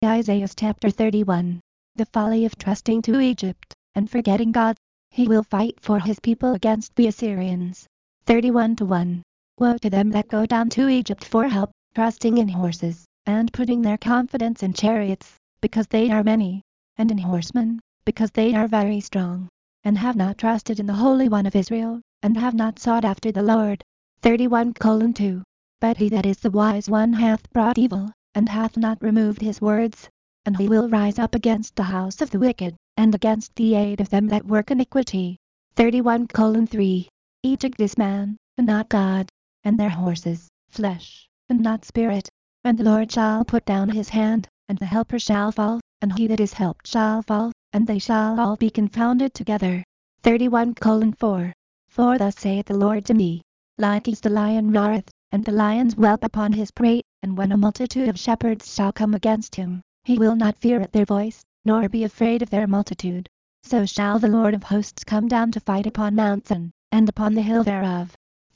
Isaiah chapter 31. The folly of trusting to Egypt, and forgetting God. He will fight for his people against the Assyrians. 31:1. Woe to them that go down to Egypt for help, trusting in horses, and putting their confidence in chariots, because they are many, and in horsemen, because they are very strong, and have not trusted in the Holy One of Israel, and have not sought after the Lord. 31:2. But he that is the wise one hath brought evil, and hath not removed his words. And he will rise up against the house of the wicked, and against the aid of them that work iniquity. 31:3. Egypt is man, and not God, and their horses, flesh, and not spirit. And the Lord shall put down his hand, and the helper shall fall, and he that is helped shall fall, and they shall all be confounded together. 31:4. For thus saith the Lord to me, like as the lion roareth, and the lions whelp upon his prey, and when a multitude of shepherds shall come against him, he will not fear at their voice, nor be afraid of their multitude. So shall the Lord of hosts come down to fight upon Mount Zion, and upon the hill thereof.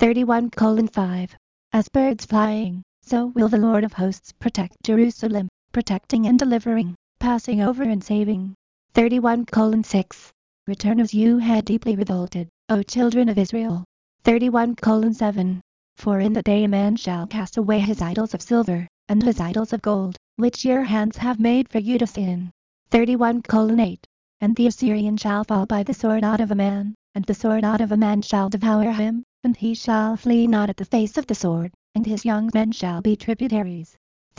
31:5. As birds flying, so will the Lord of hosts protect Jerusalem, protecting and delivering, passing over and saving. 31:6. Return as you had deeply revolted, O children of Israel. 31:7. For in the day a man shall cast away his idols of silver, and his idols of gold, which your hands have made for you to sin. 31:8. And the Assyrian shall fall by the sword out of a man, and the sword out of a man shall devour him, and he shall flee not at the face of the sword, and his young men shall be tributaries.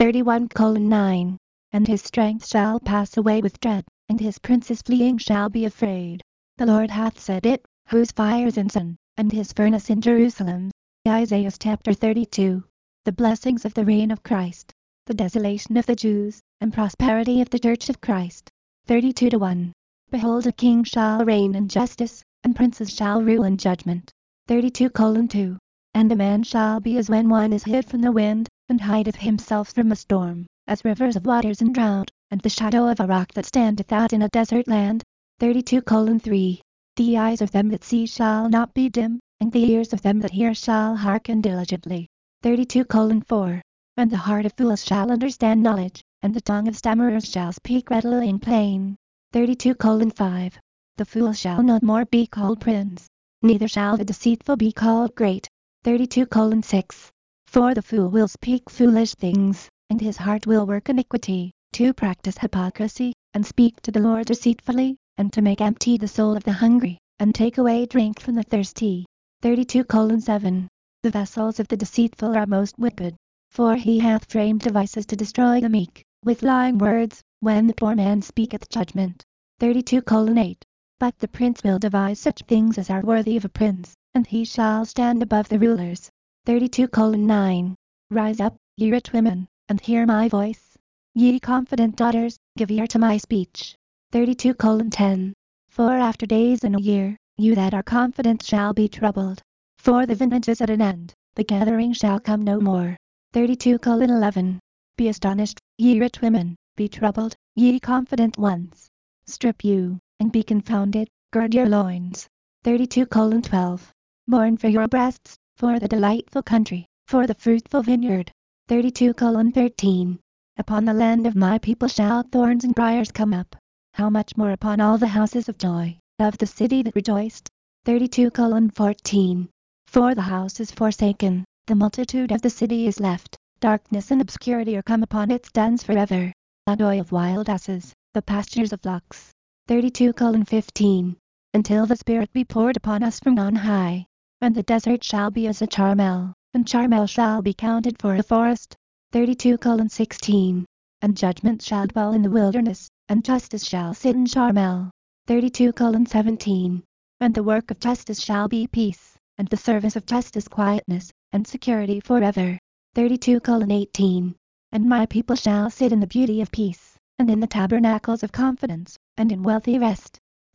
31:9. And his strength shall pass away with dread, and his princes fleeing shall be afraid. The Lord hath said it, whose fire is in Zion, and his furnace in Jerusalem. Isaiah chapter 32. The blessings of the reign of Christ. The desolation of the Jews, and prosperity of the church of Christ. 32:1. Behold, a king shall reign in justice, and princes shall rule in judgment. 32:2. And a man shall be as when one is hid from the wind, and hideth himself from a storm, as rivers of waters in drought, and the shadow of a rock that standeth out in a desert land. 32:3. The eyes of them that see shall not be dim, and the ears of them that hear shall hearken diligently. 32:4. And the heart of fools shall understand knowledge, and the tongue of stammerers shall speak readily and plain. 32:5. The fool shall no more be called prince, neither shall the deceitful be called great. 32:6. For the fool will speak foolish things, and his heart will work iniquity, to practice hypocrisy, and speak to the Lord deceitfully, and to make empty the soul of the hungry, and take away drink from the thirsty. 32:7. The vessels of the deceitful are most wicked, for he hath framed devices to destroy the meek, with lying words, when the poor man speaketh judgment. 32:8. But the prince will devise such things as are worthy of a prince, and he shall stand above the rulers. 32:9. Rise up, ye rich women, and hear my voice. Ye confident daughters, give ear to my speech. 32:10. For after days in a year, you that are confident shall be troubled. For the vintage is at an end, the gathering shall come no more. 32:11. Be astonished, ye rich women, be troubled, ye confident ones. Strip you, and be confounded, gird your loins. 32:12. Mourn for your breasts, for the delightful country, for the fruitful vineyard. 32:13. Upon the land of my people shall thorns and briars come up. How much more upon all the houses of joy, of the city that rejoiced. 32:14. For the house is forsaken, the multitude of the city is left, darkness and obscurity are come upon its dens forever. The joy of wild asses, the pastures of flocks. 32:15. Until the Spirit be poured upon us from on high, and the desert shall be as a Carmel, and Carmel shall be counted for a forest. 32:16. And judgment shall dwell in the wilderness, and justice shall sit in Carmel. 32:17. And the work of justice shall be peace, and the service of justice quietness, and security forever. 32:18. And my people shall sit in the beauty of peace, and in the tabernacles of confidence, and in wealthy rest.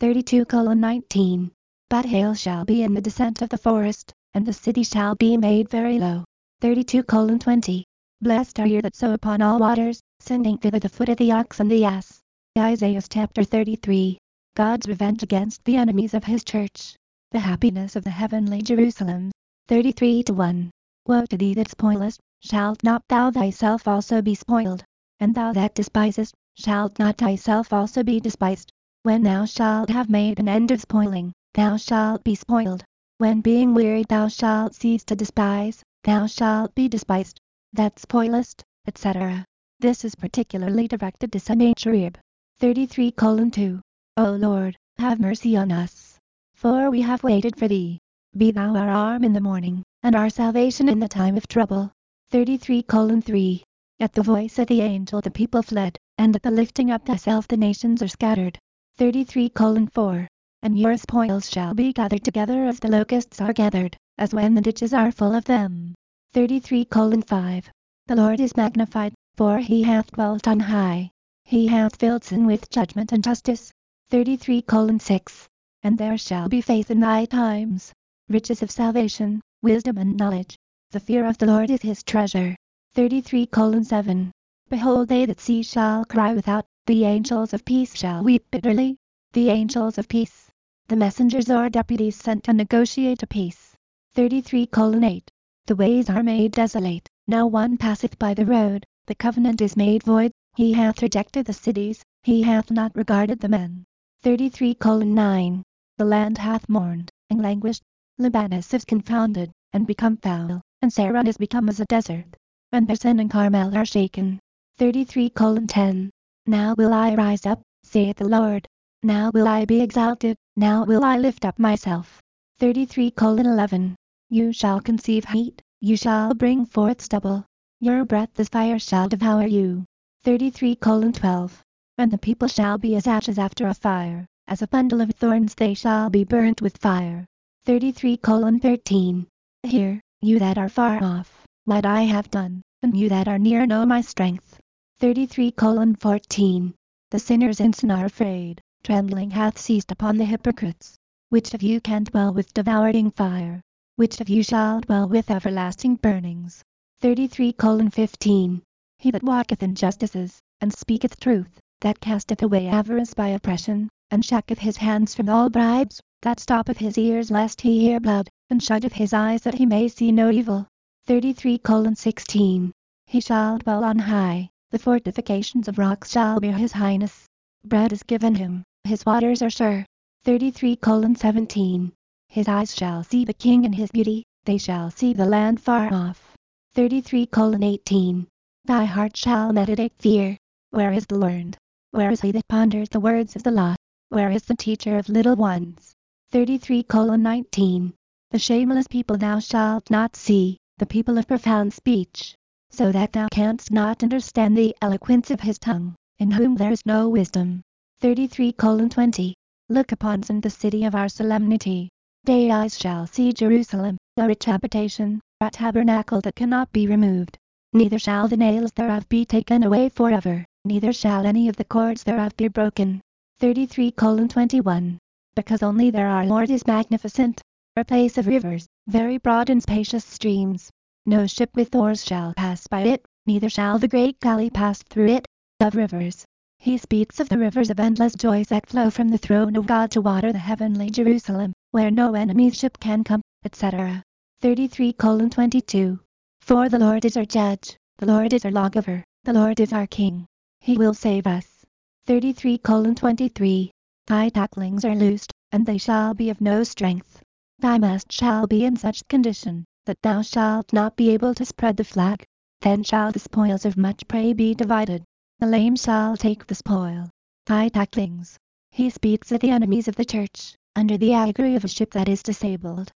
32:19. But hail shall be in the descent of the forest, and the city shall be made very low. 32:20. Blessed are ye that sow upon all waters, sending thither the foot of the ox and the ass. Isaiah chapter 33. God's revenge against the enemies of his church. The happiness of the heavenly Jerusalem. 33:1. Woe to thee that spoilest, shalt not thou thyself also be spoiled? And thou that despisest, shalt not thyself also be despised. When thou shalt have made an end of spoiling, thou shalt be spoiled. When being wearied thou shalt cease to despise, thou shalt be despised. That spoilest, etc. This is particularly directed to Sennacherib. 33:2. O Lord, have mercy on us. For we have waited for thee. Be thou our arm in the morning, and our salvation in the time of trouble. 33:3. At the voice of the angel the people fled, and at the lifting up thyself the nations are scattered. 33:4. And your spoils shall be gathered together as the locusts are gathered, as when the ditches are full of them. 33:5. The Lord is magnified, for he hath dwelt on high. He hath filled sin with judgment and justice. 33:6. And there shall be faith in thy times, riches of salvation, wisdom and knowledge. The fear of the Lord is his treasure. 33:7. Behold, they that see shall cry without, the angels of peace shall weep bitterly. The angels of peace, the messengers or deputies sent to negotiate a peace. 33:8. The ways are made desolate, no one passeth by the road, the covenant is made void, he hath rejected the cities, he hath not regarded the men. 33:9. The land hath mourned, and languished, Libanus is confounded, and become foul, and Saron is become as a desert. And Bashan and Carmel are shaken. 33:10. Now will I rise up, saith the Lord. Now will I be exalted, now will I lift up myself. 33:11. You shall conceive heat, you shall bring forth stubble. Your breath as fire shall devour you. 33:12. And the people shall be as ashes after a fire, as a bundle of thorns they shall be burnt with fire. 33:13. Hear, you that are far off, what I have done, and you that are near know my strength. 33:14. The sinners in sin are afraid, trembling hath seized upon the hypocrites. Which of you can dwell with devouring fire? Which of you shall dwell with everlasting burnings? 33:15. He that walketh in justices, and speaketh truth, that casteth away avarice by oppression, and shaketh his hands from all bribes, that stoppeth his ears lest he hear blood, and shutteth his eyes that he may see no evil. 33:16. He shall dwell on high, the fortifications of rocks shall be his highness. Bread is given him, his waters are sure. 33:17. His eyes shall see the king in his beauty, they shall see the land far off. 33:18. Thy heart shall meditate fear. Where is the learned? Where is he that ponders the words of the law? Where is the teacher of little ones? 33:19. The shameless people thou shalt not see, the people of profound speech, so that thou canst not understand the eloquence of his tongue, in whom there is no wisdom. 33:20. Look upon Zion, the city of our solemnity. Thy eyes shall see Jerusalem, a rich habitation, a tabernacle that cannot be removed. Neither shall the nails thereof be taken away forever, neither shall any of the cords thereof be broken. 33:21. Because only there our Lord is magnificent, a place of rivers, very broad and spacious streams. No ship with oars shall pass by it, neither shall the great galley pass through it. Of rivers, he speaks of the rivers of endless joys that flow from the throne of God to water the heavenly Jerusalem, where no enemy's ship can come, etc. 33:22. For the Lord is our judge, the Lord is our lawgiver, the Lord is our king. He will save us. 33:23. Thy tacklings are loosed, and they shall be of no strength. Thy mast shall be in such condition, that thou shalt not be able to spread the flag. Then shall the spoils of much prey be divided. The lame shall take the spoil. Thy tacklings. He speaks of the enemies of the church, under the allegory of a ship that is disabled.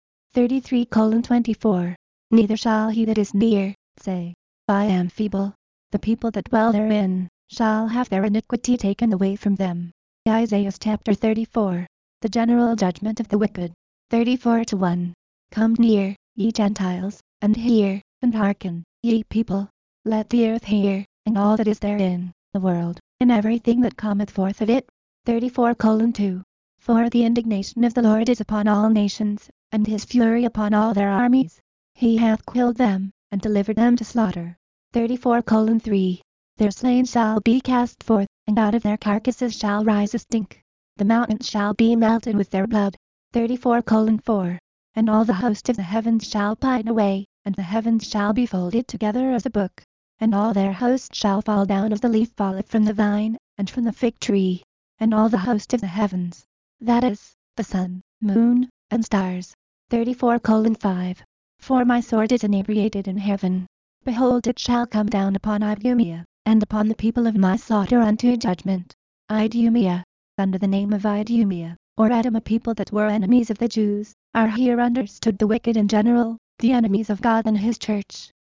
33:24. Neither shall he that is near, say, I am feeble. The people that dwell therein, shall have their iniquity taken away from them. Isaiah chapter 34. The general judgment of the wicked. 34:1. Come near, ye Gentiles, and hear, and hearken, ye people. Let the earth hear, and all that is therein, the world, and everything that cometh forth of it. 34:2. For the indignation of the Lord is upon all nations, and his fury upon all their armies. He hath killed them, and delivered them to slaughter. 34:3. Their slain shall be cast forth, and out of their carcasses shall rise a stink. The mountains shall be melted with their blood. 34:4. And all the host of the heavens shall pine away, and the heavens shall be folded together as a book. and all their host shall fall down as the leaf falleth from the vine, and from the fig tree, and all the host of the heavens, that is, the sun, moon, and stars. 34:5. For my sword is inebriated in heaven. Behold, it shall come down upon Idumea, and upon the people of my slaughter unto judgment. Idumea, under the name of Idumea, or Edom, a people that were enemies of the Jews, are here understood the wicked in general, the enemies of God and his church.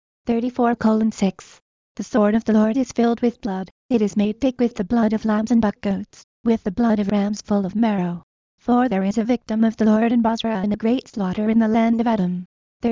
34:6. The sword of the Lord is filled with blood, it is made thick with the blood of lambs and buck-goats, with the blood of rams full of marrow. For there is a victim of the Lord in Bozrah, and a great slaughter in the land of Edom.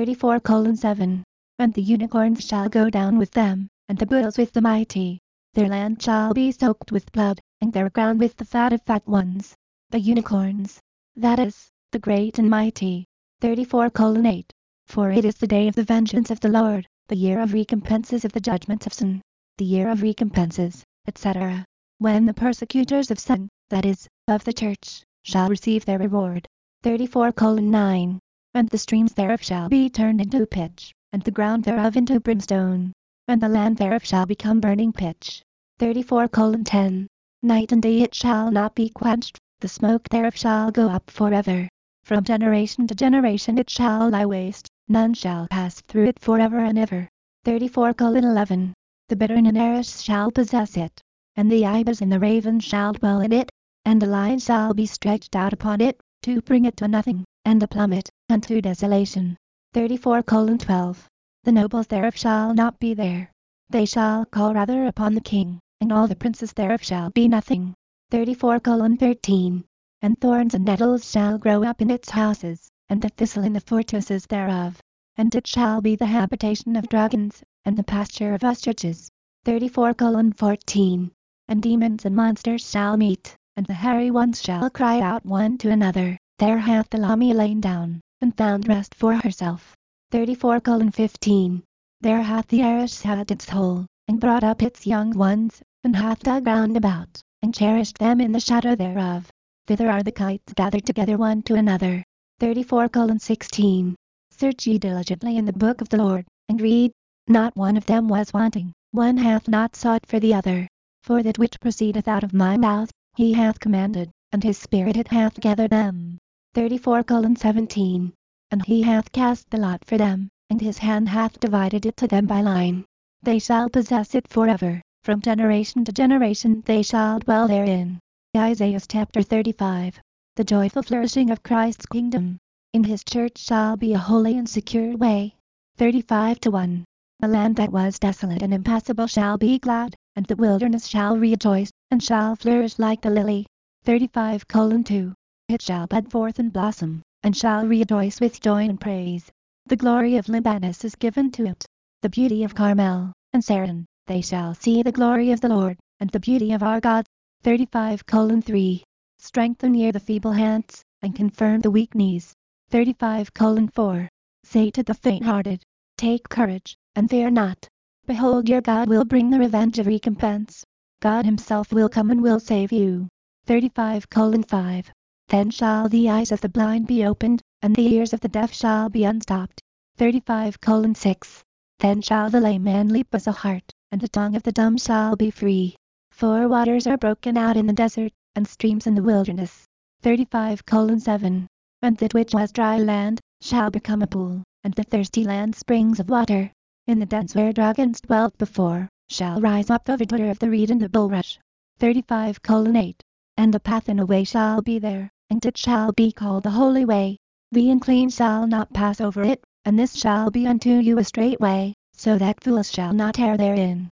34:7. And the unicorns shall go down with them, and the bulls with the mighty. Their land shall be soaked with blood, and their ground with the fat of fat ones. The unicorns, that is, the great and mighty. 34:8. For it is the day of the vengeance of the Lord, the year of recompenses of the judgments of sin, the year of recompenses, etc. When the persecutors of sin, that is, of the church, shall receive their reward. 34:9. And the streams thereof shall be turned into pitch, and the ground thereof into brimstone, and the land thereof shall become burning pitch. 34:10. Night and day it shall not be quenched, the smoke thereof shall go up forever. From generation to generation it shall lie waste, none shall pass through it forever and ever. 34:11. The bittern and Eris shall possess it, and the ibis and the raven shall dwell in it, and the lion shall be stretched out upon it, to bring it to nothing, and the plummet unto desolation. 34:12. The nobles thereof shall not be there. They shall call rather upon the king, and all the princes thereof shall be nothing. 34:13. And thorns and nettles shall grow up in its houses, and the thistle in the fortresses thereof. And it shall be the habitation of dragons, and the pasture of ostriches. 34:14. And demons and monsters shall meet, and the hairy ones shall cry out one to another, There hath the Lamia lain down, and found rest for herself. 34:15. There hath the Eris had its hole, and brought up its young ones, and hath dug round about, and cherished them in the shadow thereof. Thither are the kites gathered together one to another. 34:16. Search ye diligently in the book of the Lord, and read. Not one of them was wanting, one hath not sought for the other. For that which proceedeth out of my mouth, he hath commanded, and his spirit it hath gathered them. 34:17. And he hath cast the lot for them, and his hand hath divided it to them by line. They shall possess it forever, from generation to generation they shall dwell therein. Isaiah chapter 35. The joyful flourishing of Christ's kingdom. In his church shall be a holy and secure way. 35:1. The land that was desolate and impassable shall be glad, and the wilderness shall rejoice, and shall flourish like the lily. 35:2. It shall bud forth and blossom, and shall rejoice with joy and praise. The glory of Libanus is given to it, the beauty of Carmel, and Saron, they shall see the glory of the Lord, and the beauty of our God. 35:3. Strengthen ye the feeble hands, and confirm the weak knees. 35:4. Say to the faint-hearted, Take courage, and fear not. Behold, your God will bring the revenge of recompense. God himself will come and will save you. 35:5. Then shall the eyes of the blind be opened, and the ears of the deaf shall be unstopped. 35:6. Then shall the lame man leap as a hart, and the tongue of the dumb shall be free. For waters are broken out in the desert, and streams in the wilderness. 35:7. And that which was dry land, shall become a pool, and the thirsty land springs of water. In the dens where dragons dwelt before, shall rise up the verdure of the reed and the bulrush. 35:8. And the path and a way shall be there, and it shall be called the holy way. The unclean shall not pass over it, and this shall be unto you a straight way, so that fools shall not err therein.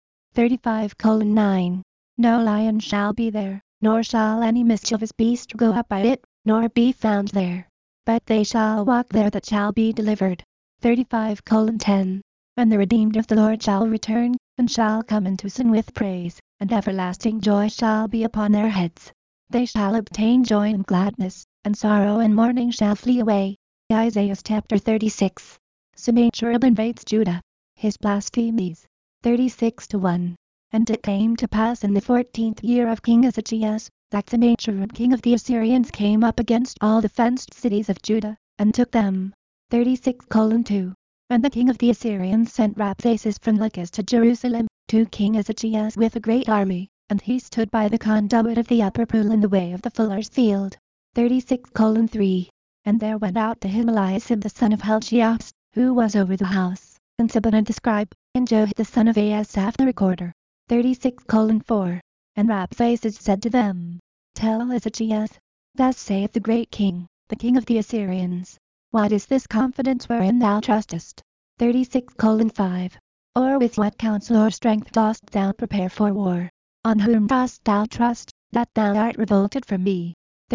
35:9. No lion shall be there, nor shall any mischievous beast go up by it, nor be found there. But they shall walk there that shall be delivered. 35:10. And the redeemed of the Lord shall return, and shall come into Sion with praise, and everlasting joy shall be upon their heads. They shall obtain joy and gladness, and sorrow and mourning shall flee away. Isaiah chapter 36. Sennacherib invades Judah. His blasphemies. 36:1. And it came to pass in the 14th year of King Ezekias, that Sennacherib king of the Assyrians came up against all the fenced cities of Judah, and took them. 36:2. And the king of the Assyrians sent Rabsaces from Lachish to Jerusalem, to King Ezekias with a great army, and he stood by the conduit of the upper pool in the way of the fuller's field. 36:3. And there went out to him Eliasib the son of Helchias, who was over the house, and Sabana the scribe, and Joah the son of Asaph the recorder. 36:4. And Rabsaces said to them, Tell Ezekias, thus saith the great king, the king of the Assyrians, what is this confidence wherein thou trustest? 36:5. Or with what counsel or strength dost thou prepare for war? On whom dost thou trust, that thou art revolted from me?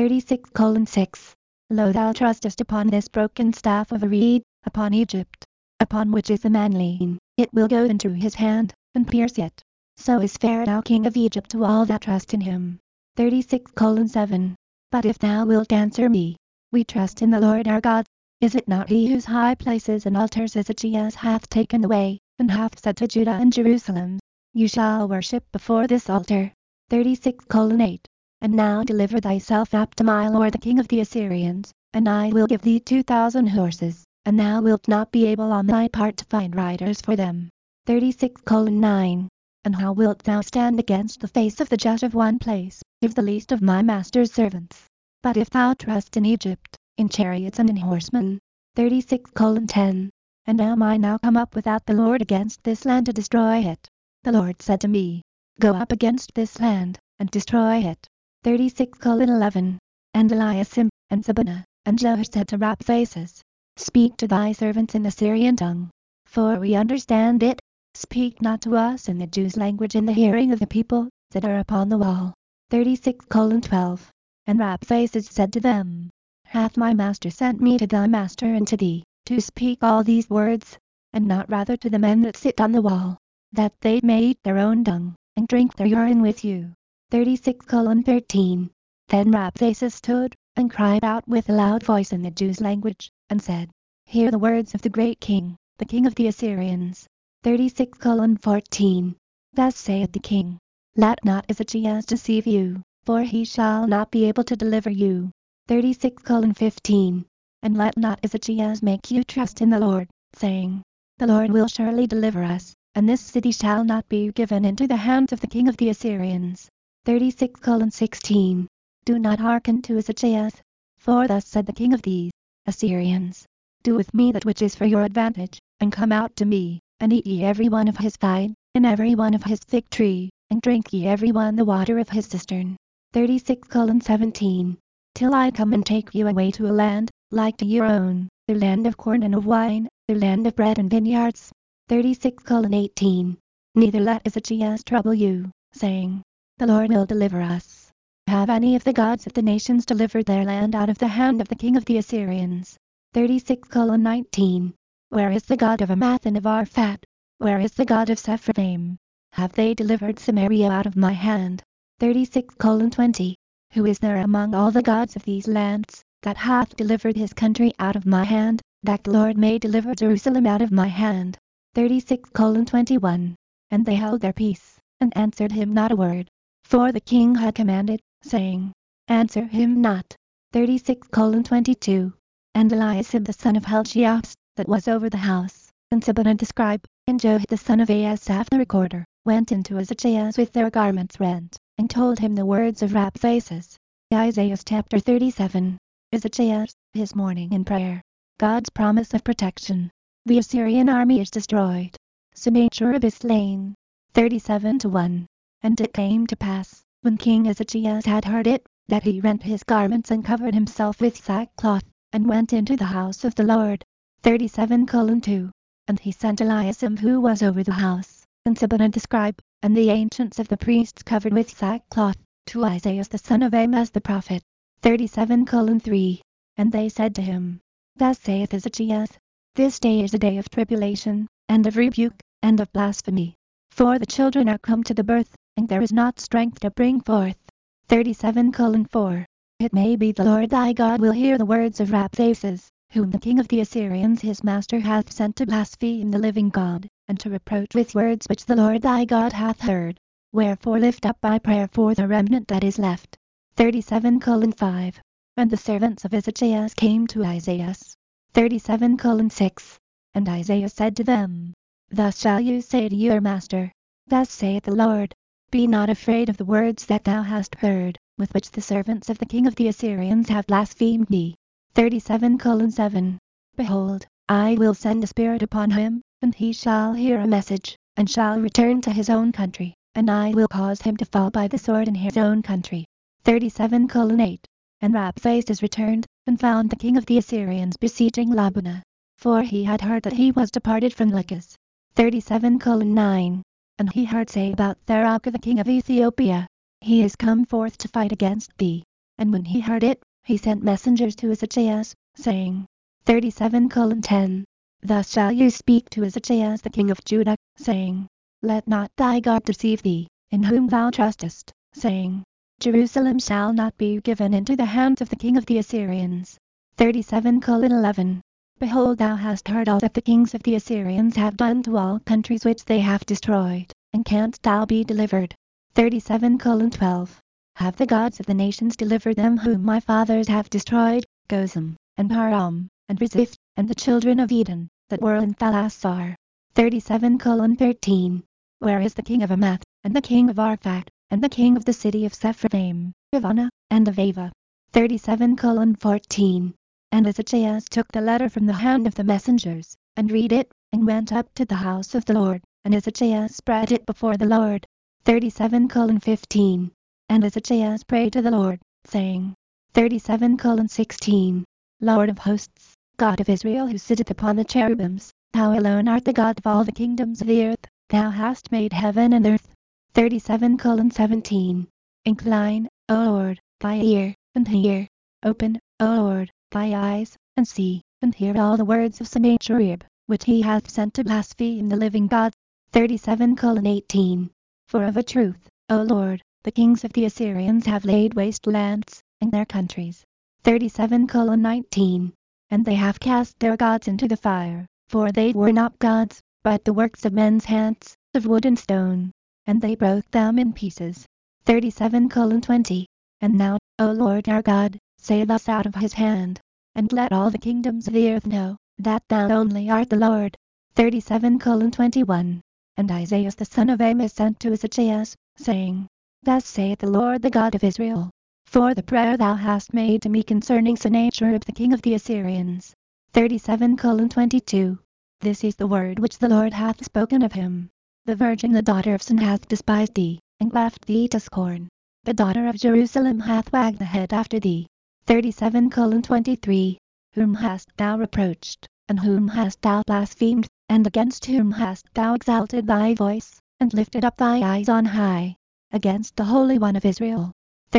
36:6. Lo, thou trustest upon this broken staff of a reed, upon Egypt, upon which is the man lean, it will go into his hand, and pierce it. So is Pharaoh king of Egypt to all that trust in him. 36:7. But if thou wilt answer me, we trust in the Lord our God. Is it not he whose high places and altars Ezekias hath taken away, and hath said to Judah and Jerusalem, You shall worship before this altar? 36:8. And now deliver thyself up to my lord the king of the Assyrians, and I will give thee 2,000 horses, and thou wilt not be able on thy part to find riders for them. 36:9. And how wilt thou stand against the face of the judge of one place, if the least of my master's servants? But if thou trust in Egypt, in chariots and in horsemen. 36:10. And am I now come up without the Lord against this land to destroy it? The Lord said to me, Go up against this land, and destroy it. 36:11. And Eliasim, and Sabana, and Joah said to Rabsaces, Speak to thy servants in the Syrian tongue, for we understand it. Speak not to us in the Jews' language in the hearing of the people that are upon the wall. 36:12. And Rabsaces said to them, Hath my master sent me to thy master and to thee, to speak all these words, and not rather to the men that sit on the wall, that they may eat their own dung, and drink their urine with you? 36:13. Then Rabsaces stood, and cried out with a loud voice in the Jews' language, and said, Hear the words of the great king, the king of the Assyrians. 36:14. Thus saith the king, Let not Ezekias deceive you, for he shall not be able to deliver you. 36:15. And let not Ezekias make you trust in the Lord, saying, The Lord will surely deliver us, and this city shall not be given into the hands of the king of the Assyrians. 36:16. Do not hearken to Ezekias, for thus said the king of the Assyrians, Do with me that which is for your advantage, and come out to me, and eat ye every one of his vine, and every one of his fig tree, and drink ye every one the water of his cistern. 36:17. Till I come and take you away to a land, like to your own, the land of corn and of wine, the land of bread and vineyards. 36:18. Neither let Ezekias trouble you, saying, The Lord will deliver us. Have any of the gods of the nations delivered their land out of the hand of the king of the Assyrians? 36:19. Where is the god of Amath and of Arphat? Where is the god of Sepharvaim? Have they delivered Samaria out of my hand? 36:20. Who is there among all the gods of these lands, that hath delivered his country out of my hand, that the Lord may deliver Jerusalem out of my hand? 36:21. And they held their peace, and answered him not a word. For the king had commanded, saying, Answer him not. 36:22. And Eliasib the son of Helchias, that was over the house, and Sabana the scribe, and Joah the son of Asaph the recorder, went into Ezekias with their garments rent, and told him the words of Rabsaces. Isaiah chapter 37. Ezekias, his morning in prayer. God's promise of protection. The Assyrian army is destroyed. Sennacherib is slain. 37:1. And it came to pass, when King Ezekias had heard it, that he rent his garments and covered himself with sackcloth, and went into the house of the Lord. 37:2. And he sent Eliasim who was over the house, and Sabana the scribe, and the ancients of the priests covered with sackcloth, to Isaiah the son of Amos the prophet. 37:3. And they said to him, Thus saith Ezekias, This day is a day of tribulation, and of rebuke, and of blasphemy. For the children are come to the birth, and there is not strength to bring forth. 37:4. It may be the Lord thy God will hear the words of Rabsaces, whom the king of the Assyrians his master hath sent to blaspheme the living God, and to reproach with words which the Lord thy God hath heard. Wherefore lift up thy prayer for the remnant that is left. 37:5. And the servants of Ezekias came to Isaiah. 37:6. And Isaiah said to them, Thus shall you say to your master, Thus saith the Lord, be not afraid of the words that thou hast heard, with which the servants of the king of the Assyrians have blasphemed thee. 37:7. Behold, I will send a spirit upon him, and he shall hear a message, and shall return to his own country, and I will cause him to fall by the sword in his own country. 37:8. And Rabsaces returned, and found the king of the Assyrians besieging Libnah, for he had heard that he was departed from Lachish. 37:9. And he heard say about Tharaka the king of Ethiopia, he is come forth to fight against thee. And when he heard it, he sent messengers to Ezekias, saying, 37:10. Thus shall you speak to Ezekias the king of Judah, saying, let not thy God deceive thee, in whom thou trustest, saying, Jerusalem shall not be given into the hands of the king of the Assyrians. 37:11. Behold, thou hast heard all that the kings of the Assyrians have done to all countries which they have destroyed, and canst thou be delivered? 37:12. Have the gods of the nations delivered them whom my fathers have destroyed, Gozam, and Haram, and Reziph, and the children of Eden, that were in Thalasar? 37:13. Where is the king of Amath, and the king of Arphax, and the king of the city of Sepharvaim, of Anna, and of Ava? 37:14. And Ezekias took the letter from the hand of the messengers, and read it, and went up to the house of the Lord, and Ezekias spread it before the Lord. 37:15. And Ezekias prayed to the Lord, saying, 37:16. Lord of hosts, God of Israel, who sitteth upon the cherubims, thou alone art the God of all the kingdoms of the earth, thou hast made heaven and earth. 37:17. Incline, O Lord, thy ear, and hear. Open, O Lord, thy eyes, and see, and hear all the words of Sennacherib, which he hath sent to blaspheme the living God. 37:18. For of a truth, O Lord, the kings of the Assyrians have laid waste lands, and their countries. 37:19. And they have cast their gods into the fire, for they were not gods, but the works of men's hands, of wood and stone. And they broke them in pieces. 37:20. And now, O Lord our God, save us out of his hand, and let all the kingdoms of the earth know, that thou only art the Lord. 37:21. And Isaiah the son of Amos sent to Ezekias, saying, Thus saith the Lord the God of Israel, for the prayer thou hast made to me concerning Sennacherib the king of the Assyrians. 37:22. This is the word which the Lord hath spoken of him. The virgin the daughter of Sun hath despised thee, and left thee to scorn. The daughter of Jerusalem hath wagged the head after thee. 37:23. Whom hast thou reproached, and whom hast thou blasphemed, and against whom hast thou exalted thy voice, and lifted up thy eyes on high? Against the Holy One of Israel.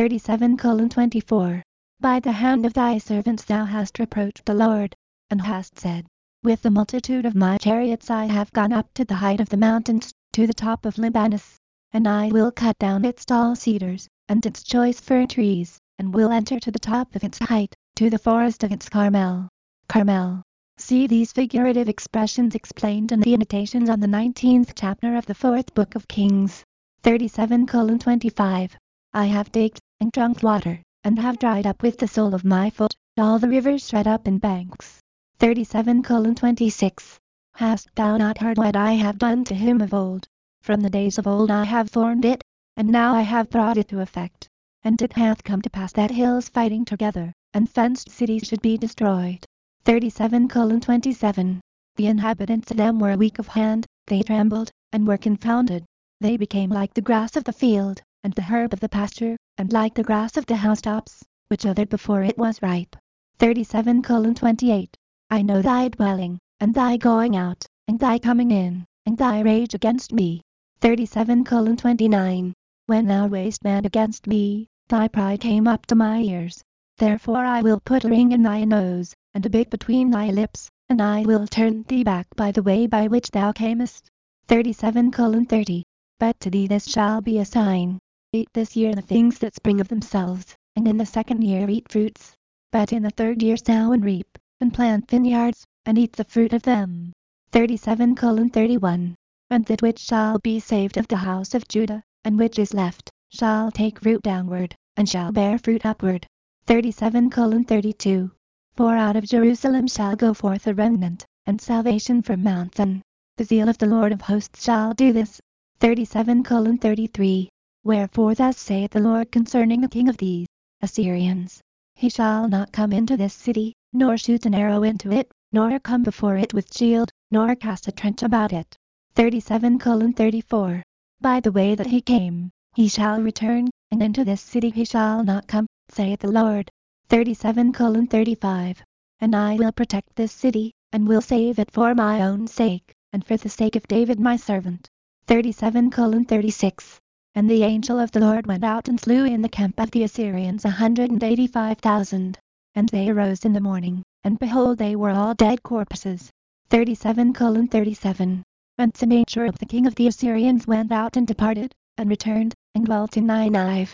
37:24. By the hand of thy servants thou hast reproached the Lord, and hast said, with the multitude of my chariots I have gone up to the height of the mountains, to the top of Libanus, and I will cut down its tall cedars, and its choice fir trees, and will enter to the top of its height, to the forest of its Carmel. Carmel. See these figurative expressions explained in the annotations on the 19th chapter of the 4th book of Kings. 37:25. I have digged, and drunk water, and have dried up with the sole of my foot, all the rivers shut up in banks. 37:26. Hast thou not heard what I have done to him of old? From the days of old I have formed it, and now I have brought it to effect. And it hath come to pass that hills fighting together, and fenced cities should be destroyed. 37:27. The inhabitants of them were weak of hand, they trembled, and were confounded. They became like the grass of the field, and the herb of the pasture, and like the grass of the housetops, which withered before it was ripe. 37:28. I know thy dwelling, and thy going out, and thy coming in, and thy rage against me. 37:29. When thou wast mad against me, thy pride came up to my ears. Therefore I will put a ring in thy nose, and a bit between thy lips, and I will turn thee back by the way by which thou camest. 37:30. But to thee this shall be a sign. Eat this year the things that spring of themselves, and in the second year eat fruits. But in the third year sow and reap, and plant vineyards, and eat the fruit of them. 37:31. And that which shall be saved of the house of Judah, and which is left, shall take root downward, and shall bear fruit upward. 37:32. For out of Jerusalem shall go forth a remnant, and salvation from Mount Zion. The zeal of the Lord of hosts shall do this. 37:33. Wherefore thus saith the Lord concerning the king of the Assyrians, he shall not come into this city, nor shoot an arrow into it, nor come before it with shield, nor cast a trench about it. 37:34. By the way that he came, he shall return, and into this city he shall not come, saith the Lord. 37:35. And I will protect this city, and will save it for my own sake, and for the sake of David my servant. 37:36. And the angel of the Lord went out and slew in the camp of the Assyrians 185,000. And they arose in the morning, and behold they were all dead corpses. 37:37. And Sennacherib the king of the Assyrians went out and departed, and returned, and dwelt in Nineveh.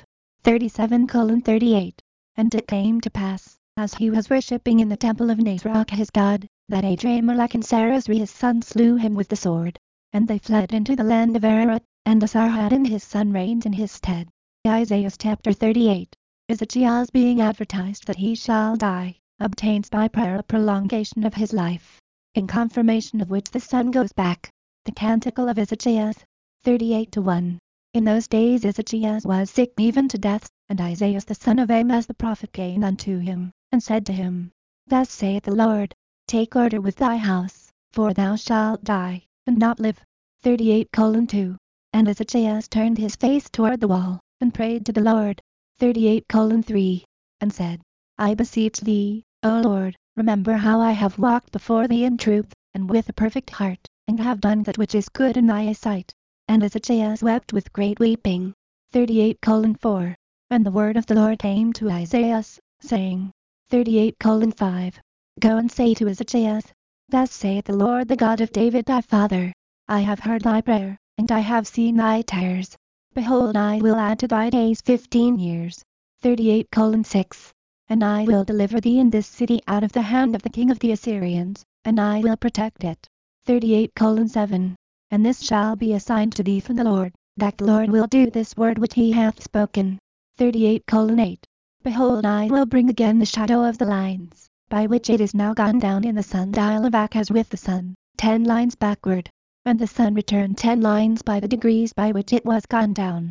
37:38. And it came to pass, as he was worshipping in the temple of Nisroch his god, that Adrammelech and Sarazri his son slew him with the sword. And they fled into the land of Ararat, and Esarhaddon his son reigned in his stead. Isaiah chapter 38. Ezekiel's being advertised that he shall die, obtains by prayer a prolongation of his life, in confirmation of which the son goes back. The Canticle of Ezekiel. 38:1. In those days Ezekiel was sick even to death, and Isaiah the son of Amos the prophet came unto him, and said to him, Thus saith the Lord, Take order with thy house, for thou shalt die, and not live. 38:2. And Ezekiel turned his face toward the wall, and prayed to the Lord. 38:3. And said, I beseech thee, O Lord, remember how I have walked before thee in truth, and with a perfect heart, and have done that which is good in thy sight. And Ezekiel wept with great weeping. 38:4. And the word of the Lord came to Isaiah, saying, 38:5. Go and say to Ezekiel, Thus saith the Lord the God of David thy father, I have heard thy prayer, and I have seen thy tears. Behold, I will add to thy days 15 years. 38:6. And I will deliver thee in this city out of the hand of the king of the Assyrians, and I will protect it. 38:7. And this shall be a sign to thee from the Lord, that the Lord will do this word which he hath spoken. 38:8. Behold, I will bring again the shadow of the lines, by which it is now gone down in the sundial of Achaz with the sun, 10 lines backward, and the sun returned 10 lines by the degrees by which it was gone down.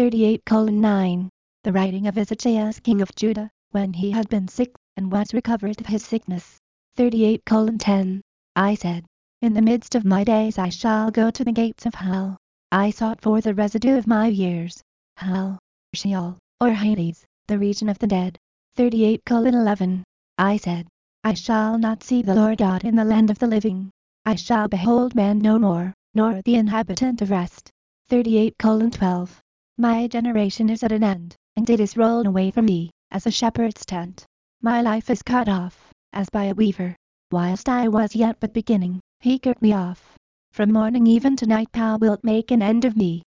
38:9. The writing of Ezekiel king of Judah, when he had been sick, and was recovered of his sickness. 38:10. I said, In the midst of my days I shall go to the gates of hell. I sought for the residue of my years. Hell, Sheol, or Hades, the region of the dead. 38:11. I said, I shall not see the Lord God in the land of the living. I shall behold man no more, nor the inhabitant of rest. 38:12. My generation is at an end, and it is rolled away from me, as a shepherd's tent. My life is cut off, as by a weaver. Whilst I was yet but beginning, he cut me off. From morning even to night thou wilt make an end of me.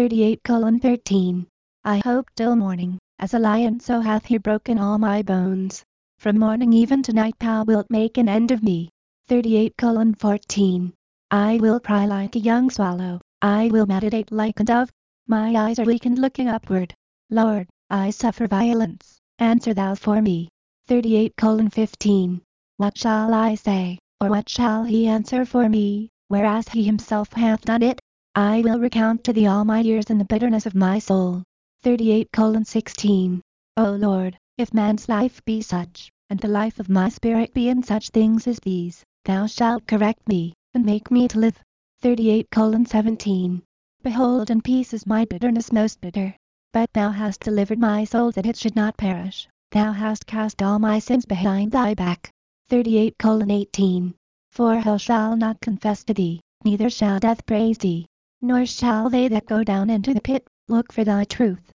38:13. I hope till morning, as a lion so hath he broken all my bones. From morning even to night thou wilt make an end of me. 38:14. I will cry like a young swallow, I will meditate like a dove. My eyes are weakened looking upward. Lord, I suffer violence, answer thou for me. 38:15. What shall I say, or what shall he answer for me, whereas he himself hath done it? I will recount to thee all my years and the bitterness of my soul. 38:16. O Lord, if man's life be such, and the life of my spirit be in such things as these, thou shalt correct me, and make me to live. 38:17. Behold, in peace is my bitterness most bitter. But thou hast delivered my soul that it should not perish. Thou hast cast all my sins behind thy back. 38:18. For hell shall not confess to thee, neither shall death praise thee. Nor shall they that go down into the pit, look for thy truth.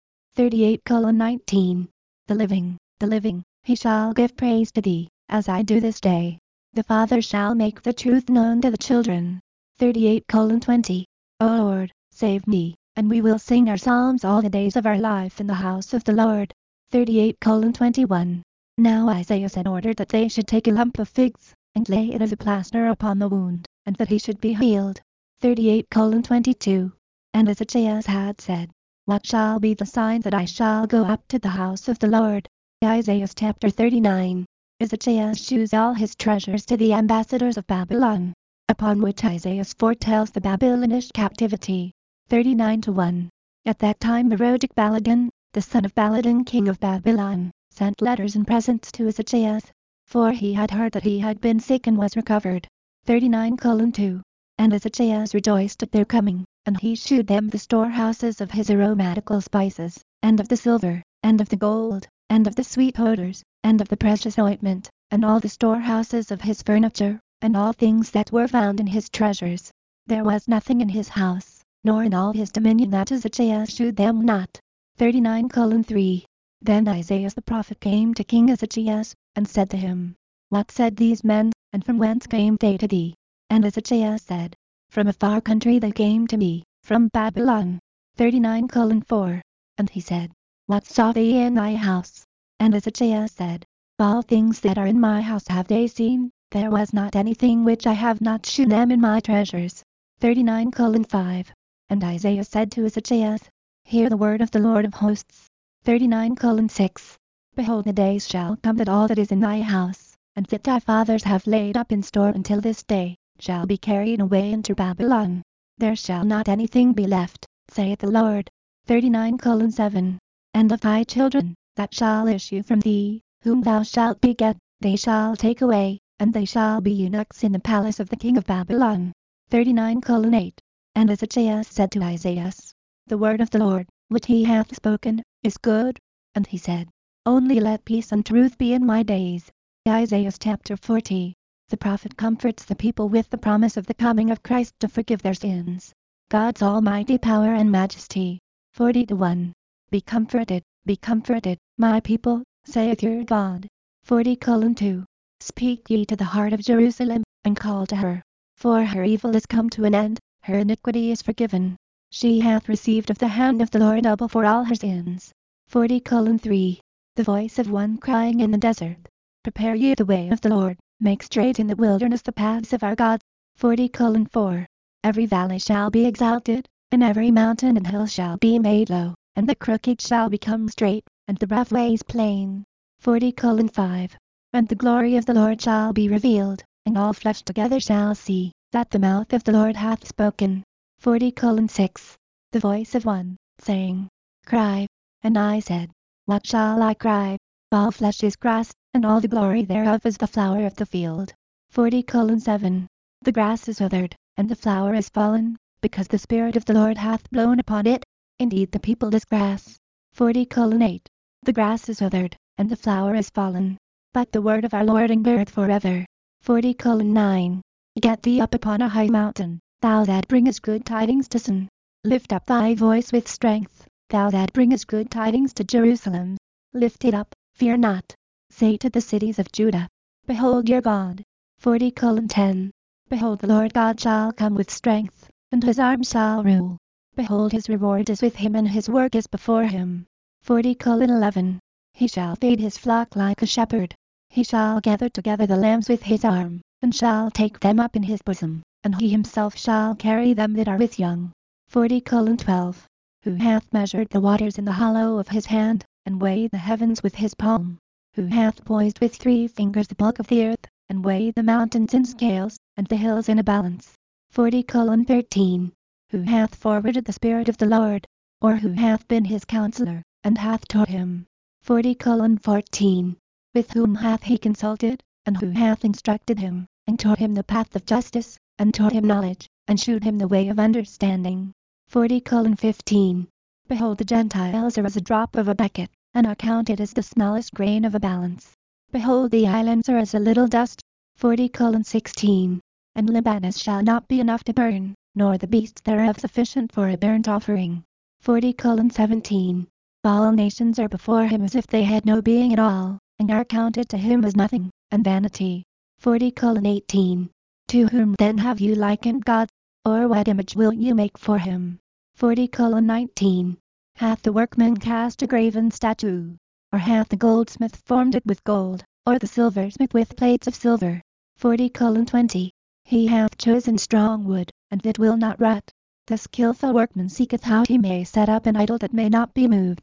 38:19. The living, he shall give praise to thee, as I do this day. The Father shall make the truth known to the children. 38:20. O Lord, save me, and we will sing our psalms all the days of our life in the house of the Lord. 38:21. Now Isaiah had ordered that they should take a lump of figs, and lay it as a plaster upon the wound, and that he should be healed. 38:22. And Ezekiel had said, What shall be the sign that I shall go up to the house of the Lord? Isaiah chapter 39. Ezekiel shews all his treasures to the ambassadors of Babylon. Upon which Isaiah foretells the Babylonish captivity. 39 to 1. At that time Merodach Baladan, the son of Baladan king of Babylon, sent letters and presents to Ezekias, for he had heard that he had been sick and was recovered. 39:2. And Ezekias rejoiced at their coming, and he shewed them the storehouses of his aromatical spices, and of the silver, and of the gold, and of the sweet odors, and of the precious ointment, and all the storehouses of his furniture, and all things that were found in his treasures. There was nothing in his house, nor in all his dominion that Ezekias shewed them not. 39:3. Then Isaiah the prophet came to King Ezekias, and said to him, What said these men, and from whence came they to thee? And Ezekias said, From a far country they came to me, from Babylon. 39:4. And he said, What saw they in thy house? And Ezekias said, All things that are in my house have they seen, there was not anything which I have not shewn them in my treasures. 39:5. And Isaiah said to Ezekias, Hear the word of the Lord of hosts. 39:6. Behold, the days shall come that all that is in thy house, and that thy fathers have laid up in store until this day, shall be carried away into Babylon. There shall not anything be left, saith the Lord. 39:7. And of thy children, that shall issue from thee, whom thou shalt beget, they shall take away, and they shall be eunuchs in the palace of the king of Babylon. 39:8. And Ezekias said to Isaiah, The word of the Lord, which he hath spoken, is good. And he said, Only let peace and truth be in my days. Isaiah chapter 40. The prophet comforts the people with the promise of the coming of Christ to forgive their sins. God's almighty power and majesty. 40:1. Be comforted, my people, saith your God. 40:2. Speak ye to the heart of Jerusalem, and call to her. For her evil is come to an end, her iniquity is forgiven. She hath received of the hand of the Lord double for all her sins. 40:3. The voice of one crying in the desert. Prepare ye the way of the Lord, make straight in the wilderness the paths of our God. 40:4. Every valley shall be exalted, and every mountain and hill shall be made low, and the crooked shall become straight, and the rough ways plain. 40:5. And the glory of the Lord shall be revealed, and all flesh together shall see, that the mouth of the Lord hath spoken. 40:6. The voice of one, saying, Cry. And I said, What shall I cry? All flesh is grass, and all the glory thereof is the flower of the field. 40:7. The grass is withered, and the flower is fallen, because the Spirit of the Lord hath blown upon it. Indeed the people is grass. 40:8. The grass is withered, and the flower is fallen, but the word of our Lord endureth forever. 40:9. Get thee up upon a high mountain, thou that bringest good tidings to Sion. Lift up thy voice with strength, thou that bringest good tidings to Jerusalem. Lift it up, fear not. Say to the cities of Judah, Behold your God. 40:10. Behold, the Lord God shall come with strength, and his arm shall rule. Behold, his reward is with him, and his work is before him. 40:11. He shall feed his flock like a shepherd. He shall gather together the lambs with his arm, and shall take them up in his bosom, and he himself shall carry them that are with young. 40:12. Who hath measured the waters in the hollow of his hand, and weighed the heavens with his palm? Who hath poised with 3 fingers the bulk of the earth, and weighed the mountains in scales, and the hills in a balance? 40:13. Who hath forwarded the Spirit of the Lord? Or who hath been his counselor, and hath taught him? 40:14. With whom hath he consulted, and who hath instructed him, and taught him the path of justice, and taught him knowledge, and shewed him the way of understanding? 40:15. Behold, the Gentiles are as a drop of a bucket, and are counted as the smallest grain of a balance. Behold, the islands are as a little dust. 40:16. And Libanus shall not be enough to burn, nor the beasts thereof sufficient for a burnt offering. 40:17. All nations are before him as if they had no being at all, and are counted to him as nothing, and vanity. 40:18. To whom then have you likened God? Or what image will you make for him? 40:19. Hath the workman cast a graven statue? Or hath the goldsmith formed it with gold, or the silversmith with plates of silver? 40:20. He hath chosen strong wood, and it will not rot. The skillful workman seeketh how he may set up an idol that may not be moved.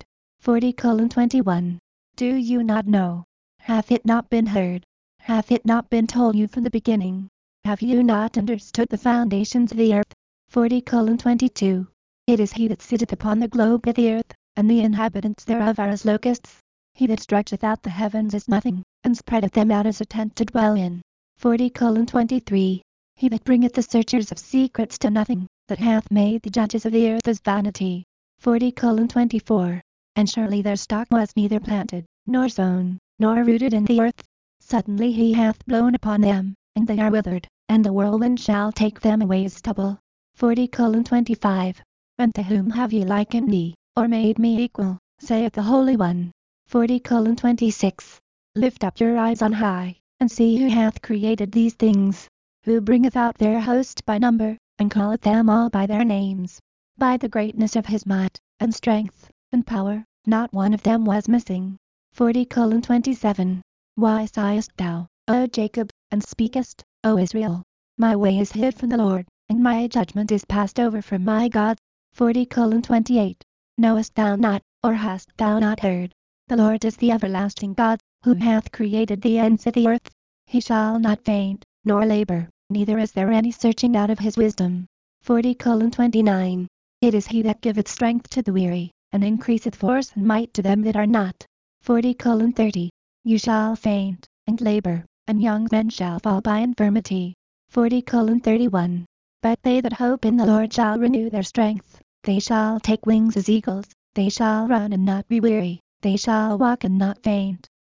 40:21. Do you not know? Hath it not been heard? Hath it not been told you from the beginning? Have you not understood the foundations of the earth? 40:22. It is he that sitteth upon the globe of the earth, and the inhabitants thereof are as locusts. He that stretcheth out the heavens as nothing, and spreadeth them out as a tent to dwell in. 40:23. He that bringeth the searchers of secrets to nothing, that hath made the judges of the earth as vanity. 40:24. And surely their stock was neither planted, nor sown, nor rooted in the earth. Suddenly he hath blown upon them, and they are withered, and the whirlwind shall take them away as stubble. 40:25. And to whom have ye likened me, or made me equal, saith the Holy One? 40:26. Lift up your eyes on high, and see who hath created these things, who bringeth out their host by number, and calleth them all by their names. By the greatness of his might, and strength, and power, not one of them was missing. 40:27. Why sighest thou, O Jacob, and speakest, O Israel? My way is hid from the Lord, and my judgment is passed over from my God. 40:28. Knowest thou not, or hast thou not heard? The Lord is the everlasting God, who hath created the ends of the earth. He shall not faint, nor labor, neither is there any searching out of his wisdom. 40:29. It is he that giveth strength to the weary, and increaseth force and might to them that are not. 40:30. You shall faint, and labor, and young men shall fall by infirmity. 40:31. But they that hope in the Lord shall renew their strength. They shall take wings as eagles, they shall run and not be weary, they shall walk and not faint.